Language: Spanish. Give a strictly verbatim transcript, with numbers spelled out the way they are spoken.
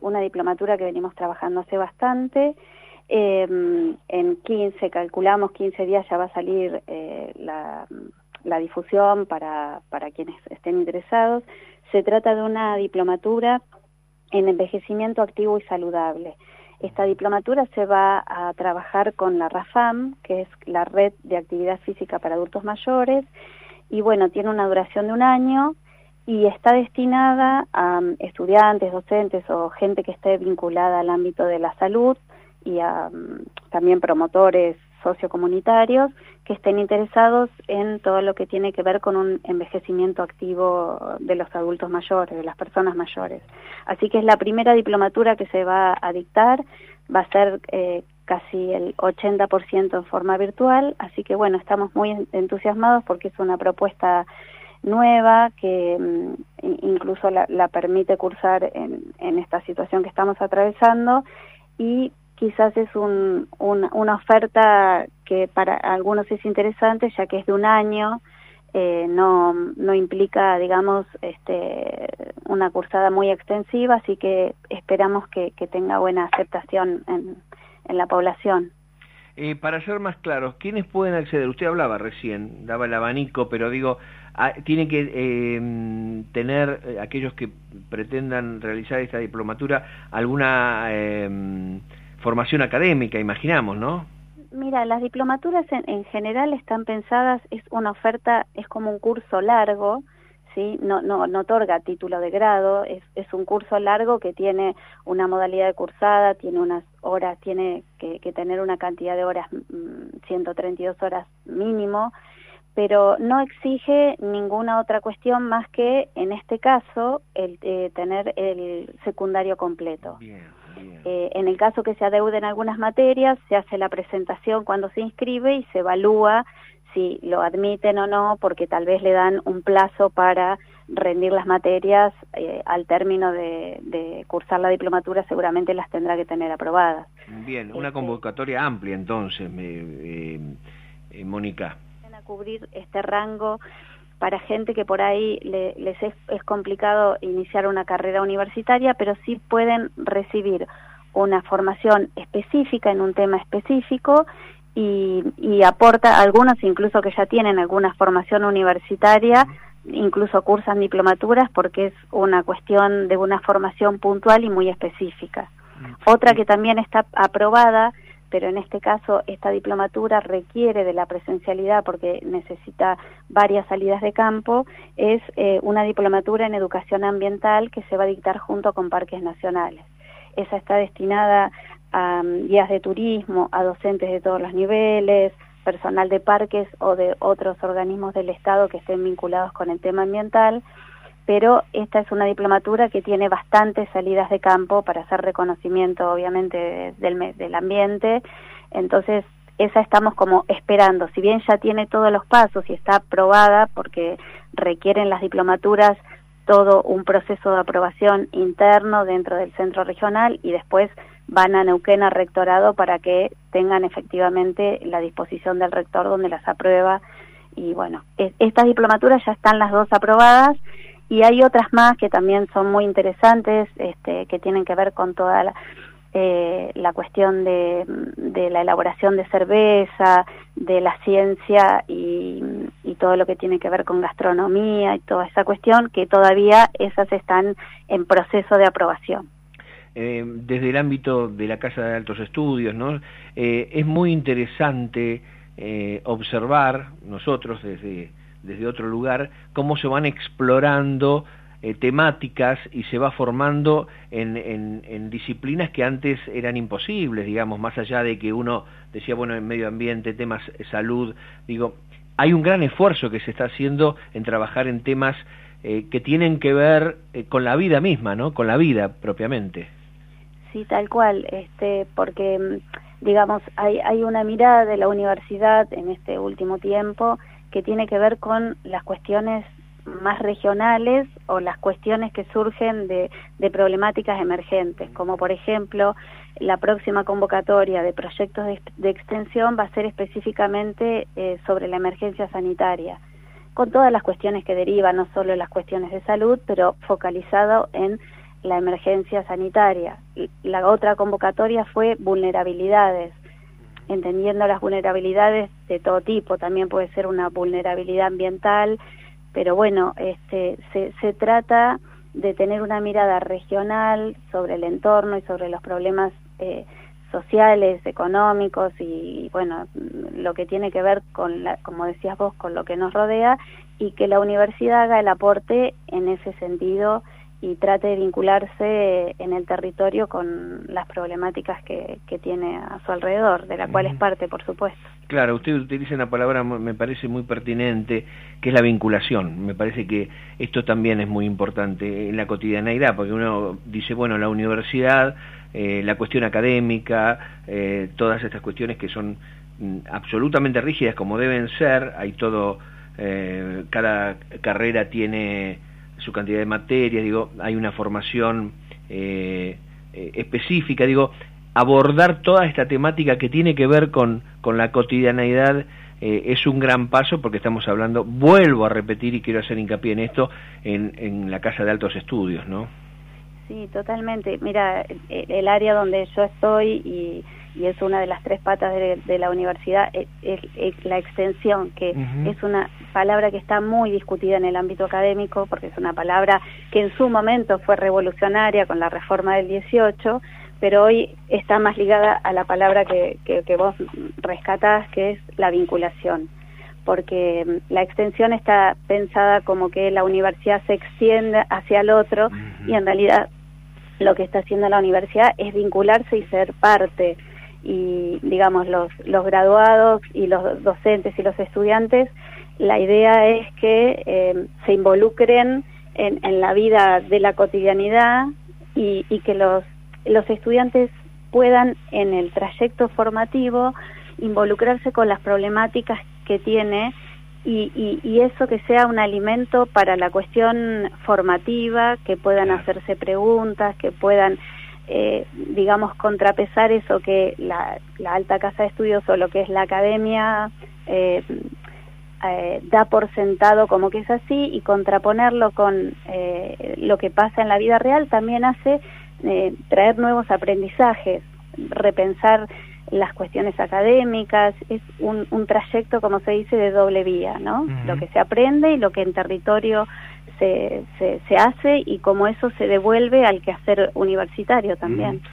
una diplomatura que venimos trabajando hace bastante. Eh, en quince, calculamos quince días ya va a salir eh, la, la difusión para, para quienes estén interesados. Se trata de una diplomatura en envejecimiento activo y saludable. Esta diplomatura se va a trabajar con la RAFAM, que es la Red de Actividad Física para Adultos Mayores, y bueno, tiene una duración de un año y está destinada a um, estudiantes, docentes o gente que esté vinculada al ámbito de la salud y a um, también promotores sociocomunitarios que estén interesados en todo lo que tiene que ver con un envejecimiento activo de los adultos mayores, de las personas mayores. Así que es la primera diplomatura que se va a dictar, va a ser eh, casi el ochenta por ciento en forma virtual, así que bueno, estamos muy entusiasmados porque es una propuesta nueva que um, incluso la, la permite cursar en, en esta situación que estamos atravesando, y quizás es un, un, una oferta que para algunos es interesante, ya que es de un año, eh, no, no implica, digamos, este, una cursada muy extensiva, así que esperamos que, que tenga buena aceptación en, en la población. Eh, para ser más claros, ¿quiénes pueden acceder? Usted hablaba recién, daba el abanico, pero digo, a, tienen que eh, tener, eh, aquellos que pretendan realizar esta diplomatura, alguna eh, formación académica, imaginamos, ¿no? Mira, las diplomaturas en, en general están pensadas, es una oferta, es como un curso largo, ¿sí? No, no, no otorga título de grado, es, es un curso largo que tiene una modalidad de cursada, tiene unas horas, tiene que, que tener una cantidad de horas, ciento treinta y dos horas mínimo, pero no exige ninguna otra cuestión más que, en este caso, el eh, tener el secundario completo. Bien, bien. Eh, en el caso que se adeuden algunas materias, se hace la presentación cuando se inscribe y se evalúa si lo admiten o no, porque tal vez le dan un plazo para rendir las materias eh, al término de, de cursar la diplomatura, seguramente las tendrá que tener aprobadas. Bien, una este, convocatoria amplia entonces, me, eh, eh, Mónica. A cubrir este rango para gente que por ahí le, les es, es complicado iniciar una carrera universitaria, pero sí pueden recibir una formación específica en un tema específico y, y aporta, algunos incluso que ya tienen alguna formación universitaria, incluso cursan diplomaturas porque es una cuestión de una formación puntual y muy específica. Otra que también está aprobada, pero en este caso esta diplomatura requiere de la presencialidad porque necesita varias salidas de campo, es eh, una diplomatura en educación ambiental que se va a dictar junto con parques nacionales. Esa está destinada a um, guías de turismo, a docentes de todos los niveles, personal de parques o de otros organismos del Estado que estén vinculados con el tema ambiental, pero esta es una diplomatura que tiene bastantes salidas de campo para hacer reconocimiento, obviamente, del, del ambiente. Entonces, esa estamos como esperando. Si bien ya tiene todos los pasos y está aprobada, porque requieren las diplomaturas todo un proceso de aprobación interno dentro del centro regional y después van a Neuquén a rectorado para que tengan efectivamente la disposición del rector donde las aprueba. Y bueno, es, estas diplomaturas ya están las dos aprobadas. Y hay otras más que también son muy interesantes, este, que tienen que ver con toda la, eh, la cuestión de, de la elaboración de cerveza, de la ciencia y, y todo lo que tiene que ver con gastronomía y toda esa cuestión, que todavía esas están en proceso de aprobación. Eh, desde el ámbito de la Casa de Altos Estudios, ¿no? Eh, es muy interesante eh, observar nosotros desde... desde otro lugar, cómo se van explorando eh, temáticas y se va formando en, en, en disciplinas que antes eran imposibles, digamos, más allá de que uno decía, bueno, en medio ambiente, temas eh, salud, digo, hay un gran esfuerzo que se está haciendo en trabajar en temas eh, que tienen que ver eh, con la vida misma, ¿no? Con la vida propiamente. Sí, tal cual, este, porque, digamos, hay, hay una mirada de la universidad en este último tiempo que tiene que ver con las cuestiones más regionales o las cuestiones que surgen de, de problemáticas emergentes, como por ejemplo la próxima convocatoria de proyectos de, de extensión va a ser específicamente eh, sobre la emergencia sanitaria, con todas las cuestiones que derivan, no solo las cuestiones de salud, pero focalizado en la emergencia sanitaria. La otra convocatoria fue vulnerabilidades, entendiendo las vulnerabilidades de todo tipo, también puede ser una vulnerabilidad ambiental, pero bueno, este, se, se trata de tener una mirada regional sobre el entorno y sobre los problemas eh, sociales, económicos y, bueno, lo que tiene que ver con, la, como decías vos, con lo que nos rodea, y que la universidad haga el aporte en ese sentido y trate de vincularse en el territorio con las problemáticas que, que tiene a su alrededor, de la cual es parte, por supuesto. Claro, usted utiliza una palabra, me parece muy pertinente, que es la vinculación. Me parece que esto también es muy importante en la cotidianeidad, porque uno dice, bueno, la universidad, eh, la cuestión académica, eh, todas estas cuestiones que son mm, absolutamente rígidas como deben ser, hay todo, eh, cada carrera tiene su cantidad de materias, digo, hay una formación eh, eh, específica, digo, abordar toda esta temática que tiene que ver con, con la cotidianeidad eh, es un gran paso, porque estamos hablando, vuelvo a repetir y quiero hacer hincapié en esto, en, en la Casa de Altos Estudios, ¿no? Sí, totalmente. Mira, el, el área donde yo estoy y, y es una de las tres patas de, de la universidad, es, es, es la extensión, que uh-huh. es una palabra que está muy discutida en el ámbito académico, porque es una palabra que en su momento fue revolucionaria con la reforma del dieciocho, pero hoy está más ligada a la palabra que, que, que vos rescatás, que es la vinculación, porque la extensión está pensada como que la universidad se extiende hacia el otro, uh-huh. y en realidad lo que está haciendo la universidad es vincularse y ser parte, y digamos los, los graduados y los docentes y los estudiantes, la idea es que eh, se involucren en, en la vida de la cotidianidad y, y que los, los estudiantes puedan en el trayecto formativo involucrarse con las problemáticas que tiene y, y, y eso que sea un alimento para la cuestión formativa, que puedan hacerse preguntas, que puedan, eh, digamos, contrapesar eso que la, la alta casa de estudios o lo que es la academia eh, eh, da por sentado como que es así, y contraponerlo con eh, lo que pasa en la vida real también hace eh, traer nuevos aprendizajes, repensar las cuestiones académicas. Es un, un trayecto, como se dice, de doble vía, ¿no? Uh-huh. Lo que se aprende y lo que en territorio se, se, se hace, y cómo eso se devuelve al quehacer universitario también. Uh-huh.